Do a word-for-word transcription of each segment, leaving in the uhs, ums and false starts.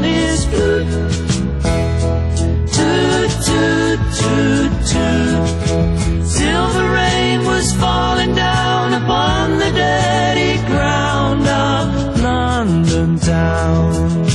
on his flute. Toot, toot, toot, toot. Silver rain was falling down upon the dirty ground of London town.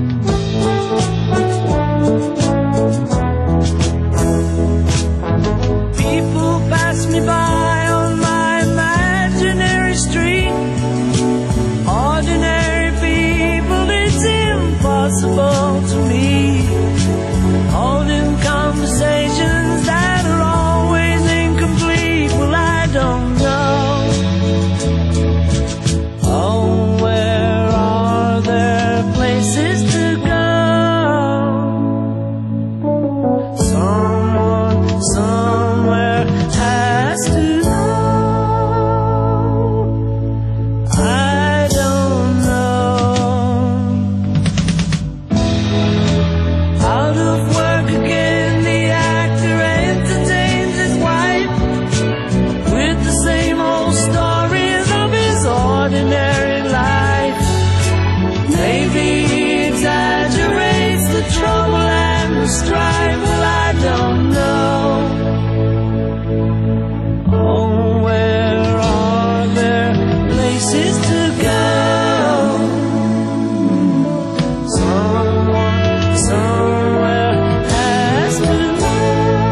People pass me by on my imaginary street. Ordinary people, it's impossible to meet. Holding conversations that are always incomplete. Well, I don't know. Oh, where are there places to go? Someone, somewhere has to know. I don't know. Out of work again, the actor entertains his wife with the same old stories of his ordinary life. Maybe he exaggerates the trouble and the strife. Well, I don't know. Oh, where are there places to go? Someone, somewhere has to know.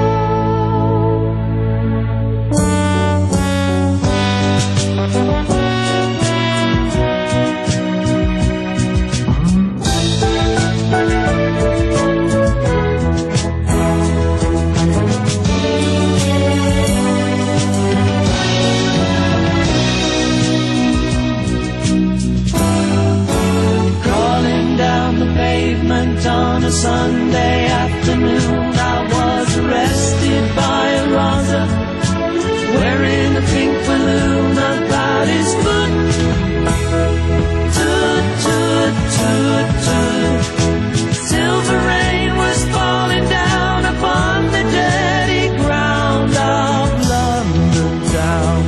Crawling down the pavement on a Sunday afternoon, I was arrested by a Raza wearing a pink balloon about his foot. Toot, toot, toot, toot. Silver rain was falling down upon the dirty ground of London town.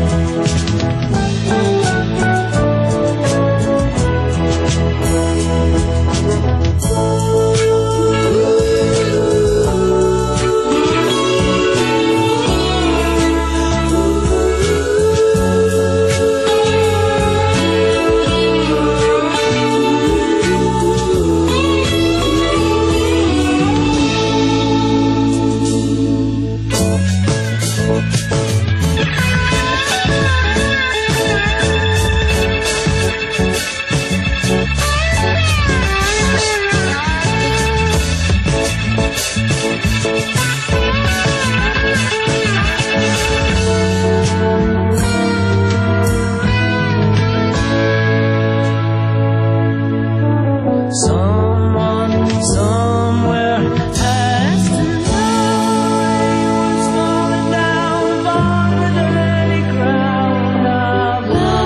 Someone, somewhere has to know. Rain was falling down upon the dirty ground of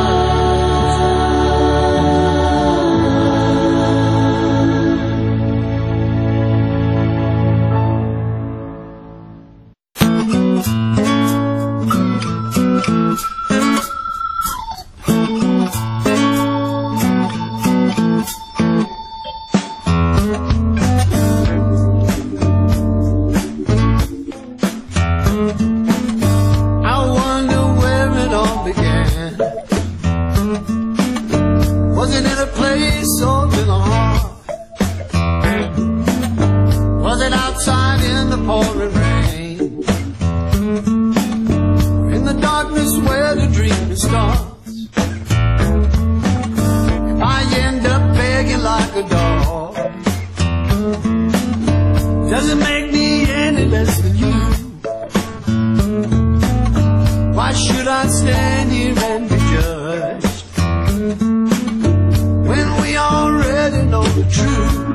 I wonder where it all began. Was it in a place or in a heart? Was it outside in the pouring rain? Or in the darkness where the dream starts? If I end up begging like a dog, does it make me any less than you? Why should I stand here and be judged when we already know the truth?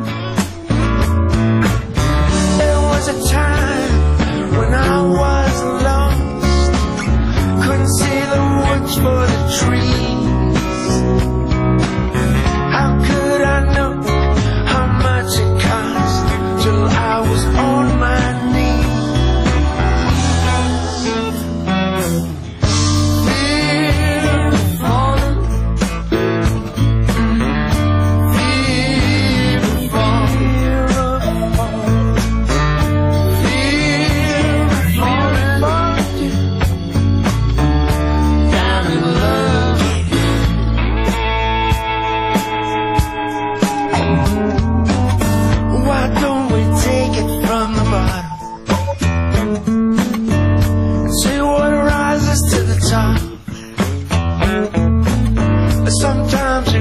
There was a time when I was lost, couldn't see the woods for the trees. How could I know how much it cost till I was on my knees? Fear falling, fear falling.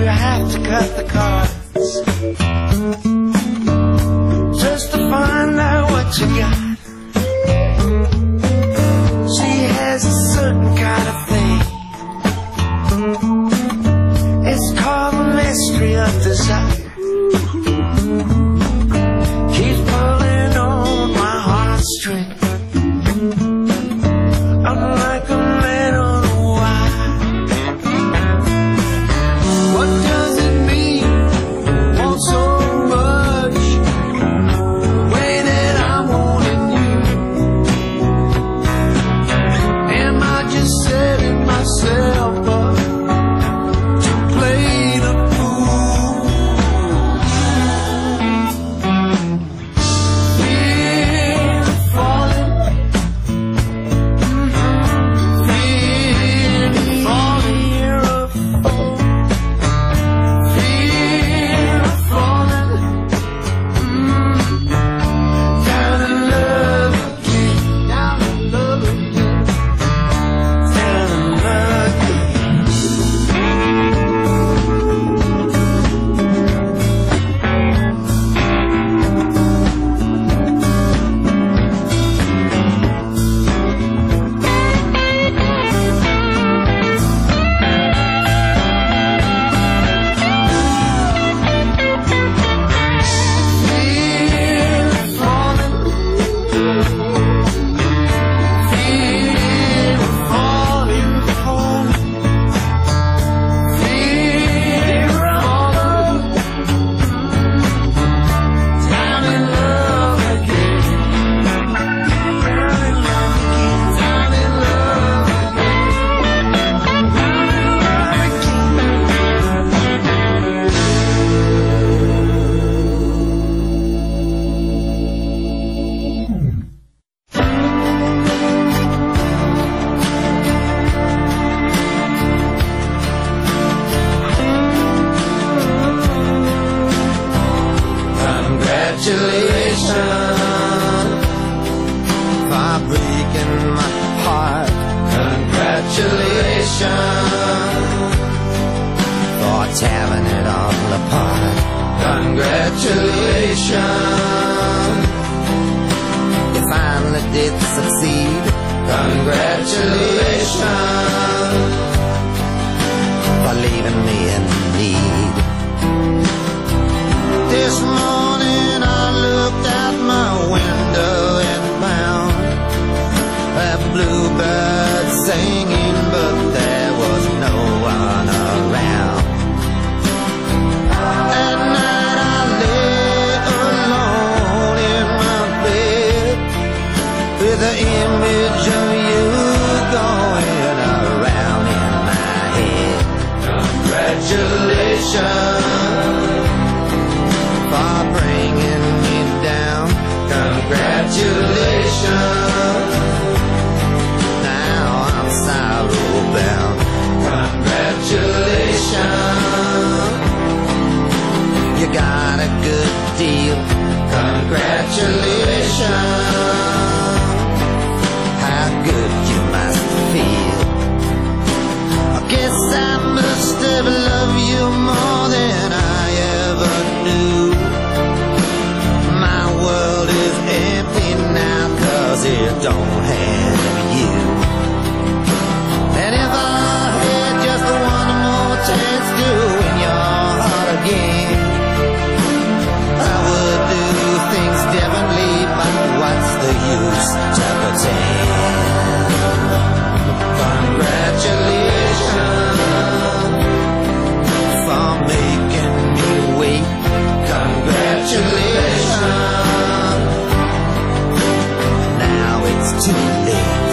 I have to cut the cards just to find out what you got. She has a certain kind of thing. It's called the mystery of desire. Keeps pulling on my heartstring. I'm like a man on a wire. What does it mean? Want so much, the way that I'm wanting you. Am I just setting myself up to play the fool? Fear of falling, fear of falling, fear of falling, down in love again, down in love again, down in love again. Fear of falling, fear of falling, falling, fear of falling, down in love again, down in love again, down in love Congratulations for breaking my heart. Congratulations for tearing it all apart. Congratulations, you finally did succeed. Congratulations for leaving me in need. This morning I looked out my window and found a bluebird singing, but there was no one around. At night I lay alone in my bed with the image of you going around in my head. Congratulations for bringing me down. Congratulations, now I'm sorrow bound. Congratulations, you got a good deal. Congratulations, how good you must feel. I guess I must have loved you more than I ever knew. My world is empty now, 'cause it don't have you. And if I had just one more chance to win your heart again, I would do things differently, but what's the use to pretend? Congratulations for making me wait. Congratulations, now it's too late.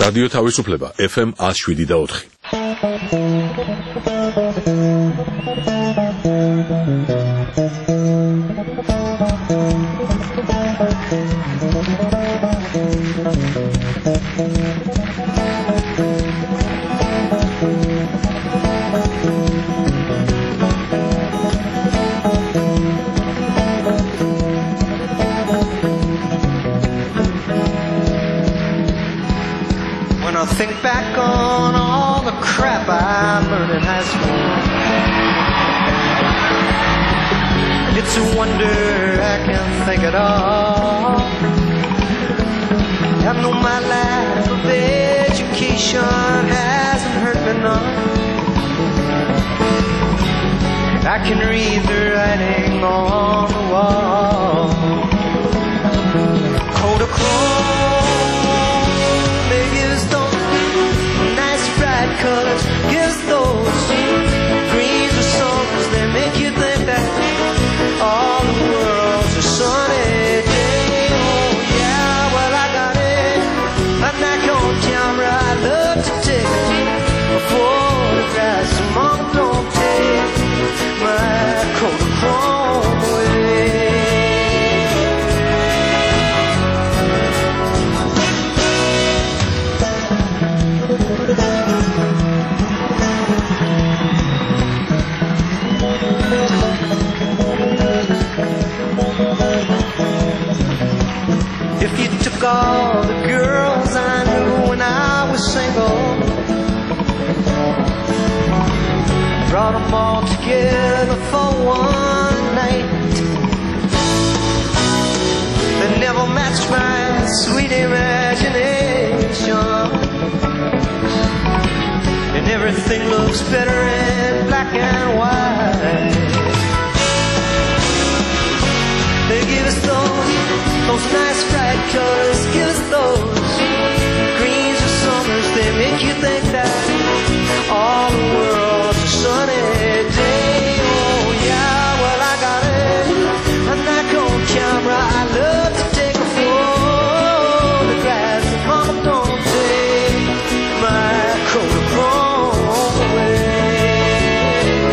რადიო თავისუფლება ეფ ემ one oh seven და four. When I think back on all the crap I learned in high school, it's a wonder I can think it all. I know my lack of education hasn't hurt me none. I can read the writing on the wall. Kodachrome, they use those nice bright colors, gives those greens or summers. They make you think that all the world's a sunny day. Oh yeah, well I got it. I'm not on camera. I love to take a photograph. Some mom don't take my Kodachrome away. If you took all the girls I knew when I was single, brought them all together for one night, they never matched my sweet imagination, and everything looks better in black and white. They give us those, those nice bright colors, give us those greens or summers. They make you think that all the world's a sunny day. Oh yeah, well I got it. I'm not on camera. I love to take a photograph. And mama don't take my Kodachrome away.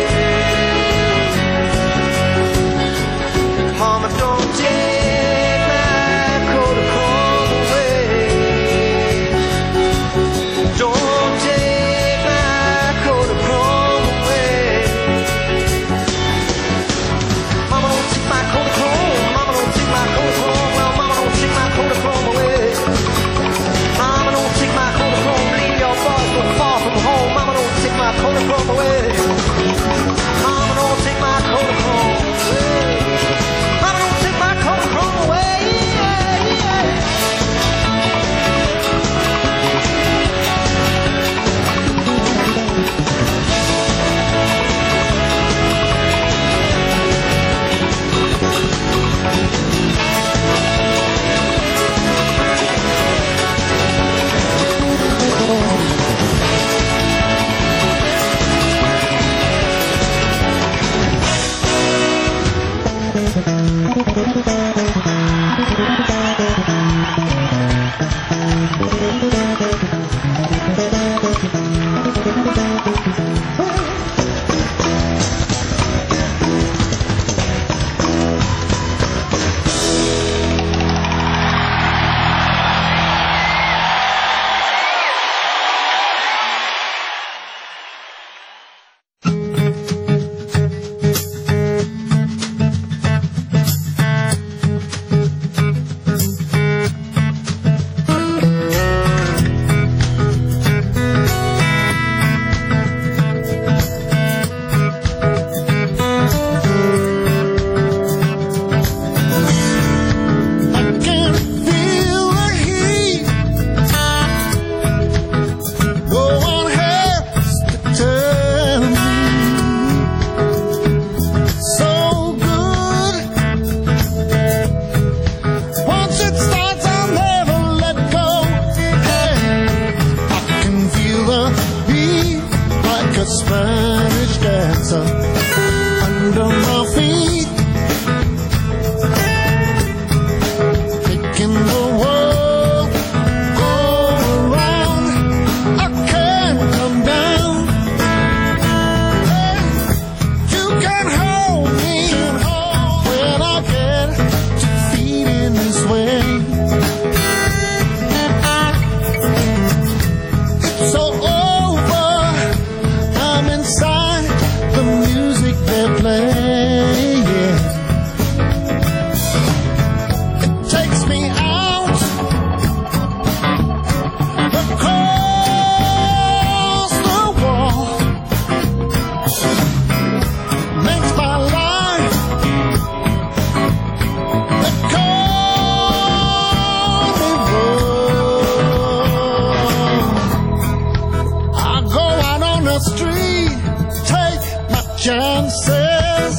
chances.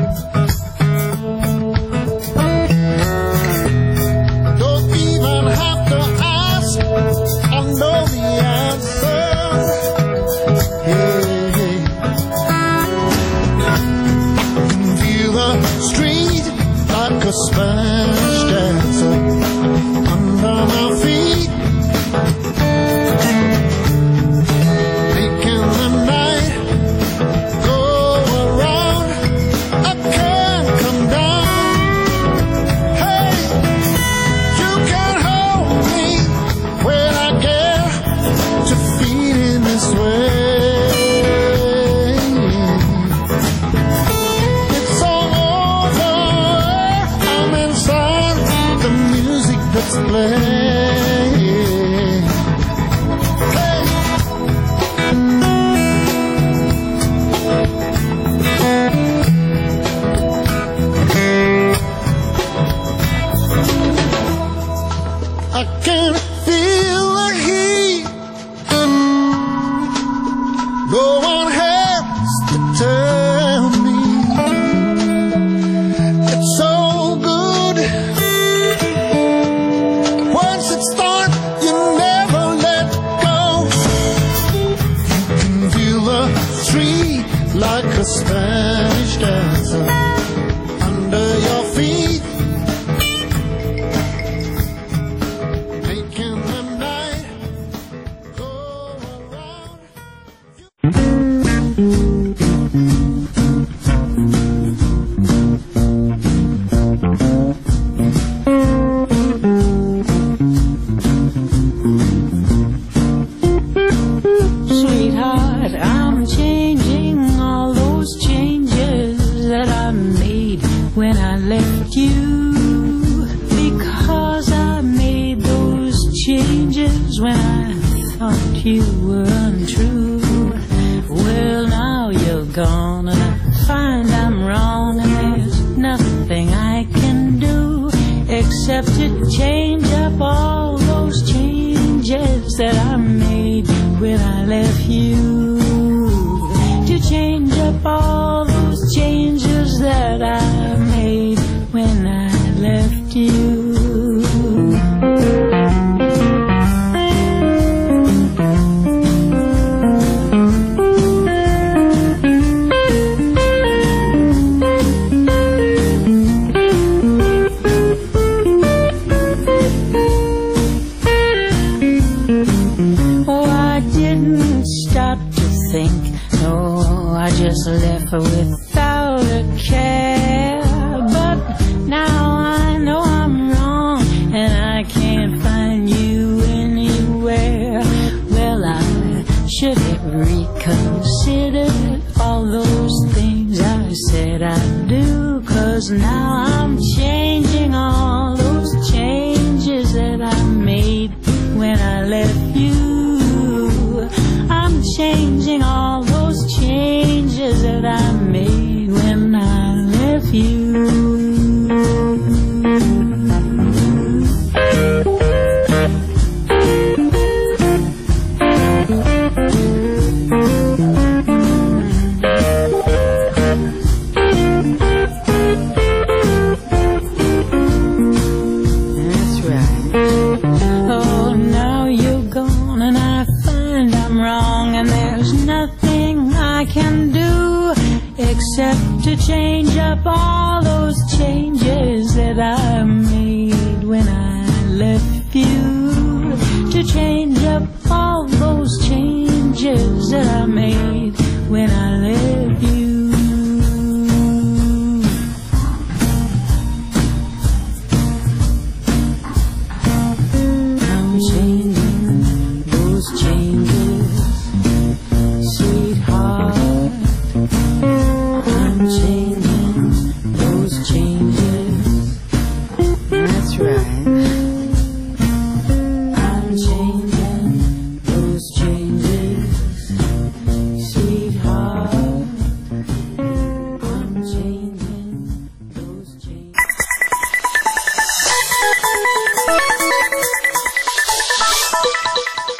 Don't even have to ask, I know the answer. Hey, hey. Feel the street like a Spanish dancer under my feet.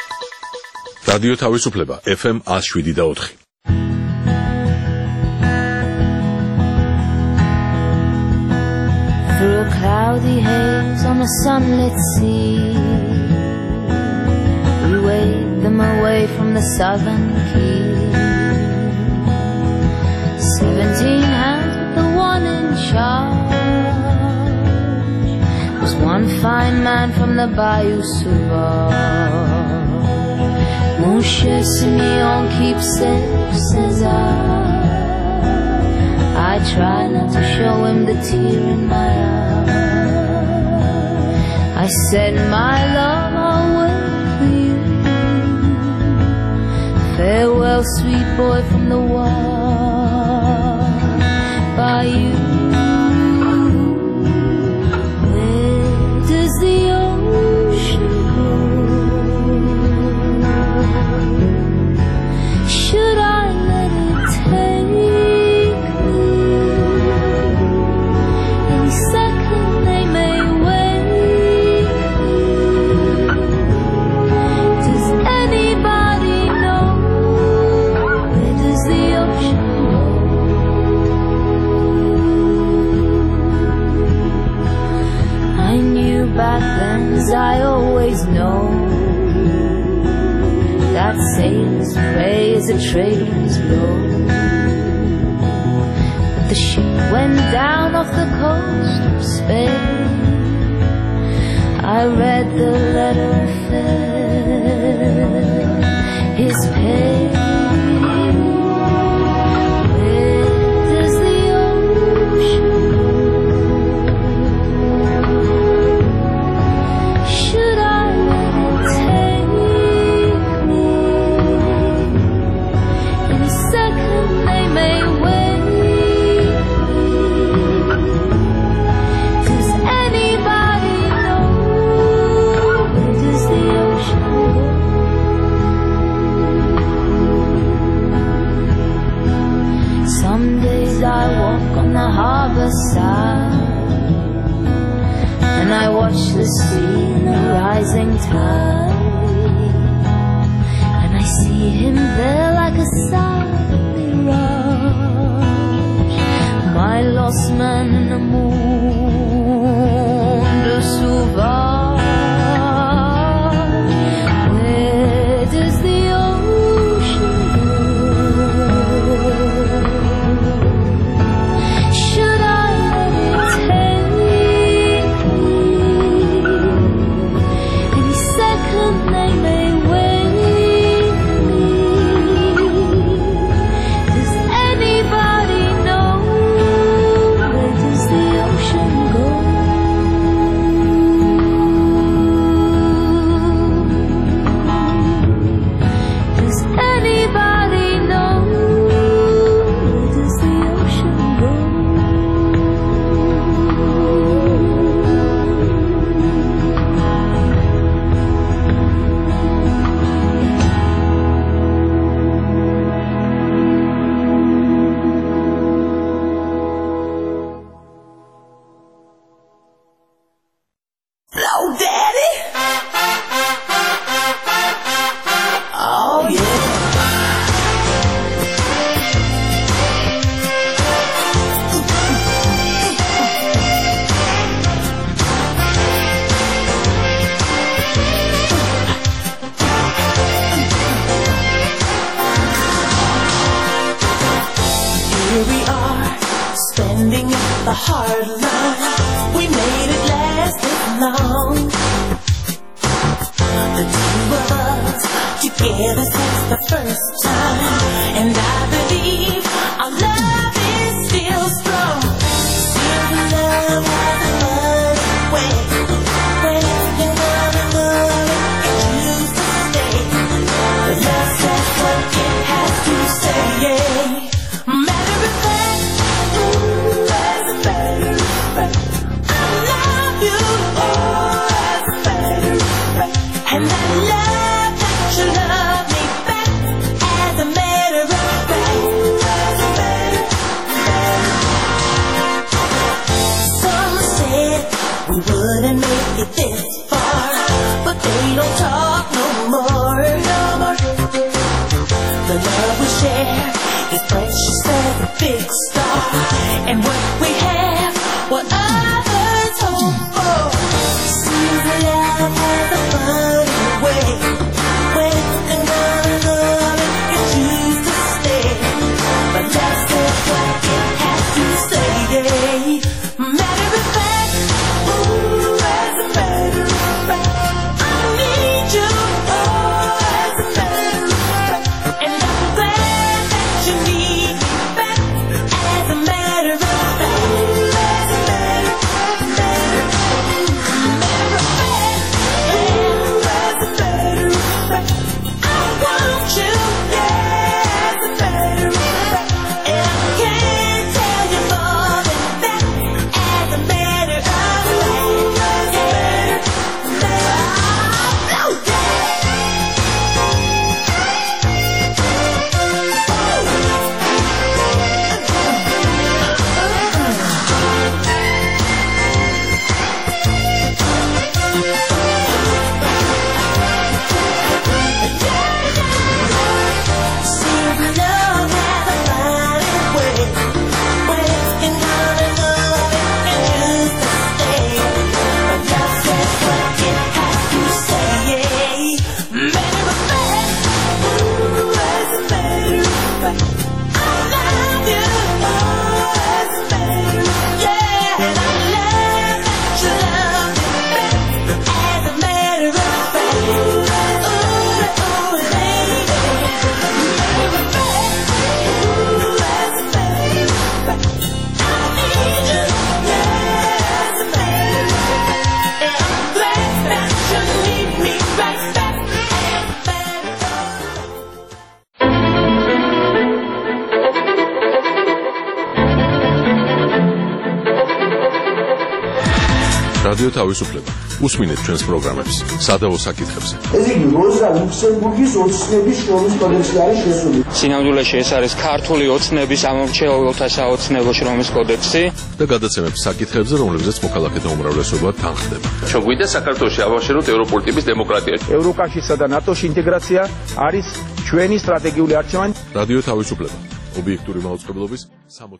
რადიო თავისუფლება ეფ ემ one oh seven point four. cloudy haze on a sunlit sea. We waved them away from the southern key. Seventeen hands with the one in charge was one fine man from the Bayou Sauvage. Mon cher Simeon, keep safe, says I. I try not to show him the tear in my eye. I said, my love, I'll wait for you. Farewell, sweet boy from the wild bayou. Where does the ocean go? Should I let it take me? Any second they may wake me. Does anybody know? Where does the ocean go? I knew back then, as I always know, that sailors pray as the trade winds blow. But the ship went down off the coast of Spain. I read the letter and felt his pain. Where does the ocean go? Should I let it take me? Any second they may wake me. Does anybody know? Where does the ocean go? Some days I walk on the harbor side, and I watch the sea in the rising tide, and I see him there like a silent mirage, my lost man in the monde sauvage. Where does the ocean go? Should I let it take me? Any second they may wake me. Does anybody know? Where does the ocean go? Does anybody know? Where does the ocean go? Hello, Daddy. Oh, yeah. Here we are, standing at the hard line. We made it last this long. The two of us together since the first time, and I believe our love is still strong. Still the love has a funny way when it's together and love it used to stay. But love says what it has to say. Matter of fact, ooh, as a matter of fact, I love you, oh, as a matter of fact, and I love that you love me back, as a matter of fact, as a matter of fact. Some said we wouldn't make it this far, but they don't talk no more, no more. The love we share is precious as a big star, and what we have, what others hold. რადიო თავისუფლება. უსმინეთ ჩვენს პროგრამებს სადავო საკითხებზე. ეს იგი როზა ლუქსემბურგის ოცნების შრომის კოდექსში არის შესული. სინამდვილეში ეს არის ქართული ოცნების ამომრჩეველთა საოცნებო შრომის კოდექსი და გადაცემებს საკითხებზე, რომლებზეც მოქალაქეთა უმრავლესობა თანხდება. ჩვენ გვინდა საქართველოში ავაშენოთ ევროპული ტიპის დემოკრატია. ევროკავშირსა და ნატოში ინტეგრაცია არის ჩვენი სტრატეგიული არჩევანი. რადიო თავისუფლება. ობიექტური მაუწყებლობის